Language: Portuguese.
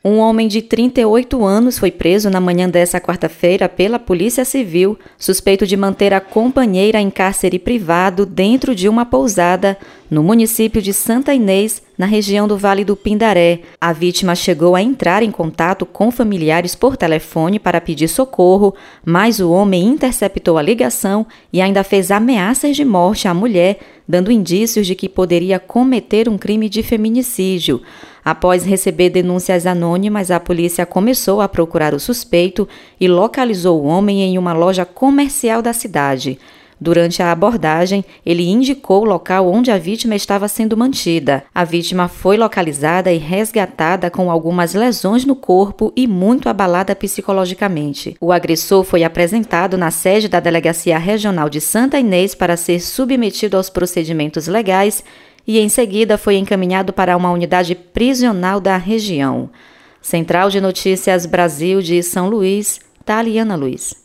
Um homem de 38 anos foi preso na manhã dessa quarta-feira pela Polícia Civil, suspeito de manter a companheira em cárcere privado dentro de uma pousada no município de Santa Inês, na região do Vale do Pindaré. A vítima chegou a entrar em contato com familiares por telefone para pedir socorro, mas o homem interceptou a ligação e ainda fez ameaças de morte à mulher, dando indícios de que poderia cometer um crime de feminicídio. Após receber denúncias anônimas, a polícia começou a procurar o suspeito e localizou o homem em uma loja comercial da cidade. Durante a abordagem, ele indicou o local onde a vítima estava sendo mantida. A vítima foi localizada e resgatada com algumas lesões no corpo e muito abalada psicologicamente. O agressor foi apresentado na sede da Delegacia Regional de Santa Inês para ser submetido aos procedimentos legais e, em seguida, foi encaminhado para uma unidade prisional da região. Central de Notícias Brasil de São Luís, Taliana Luiz.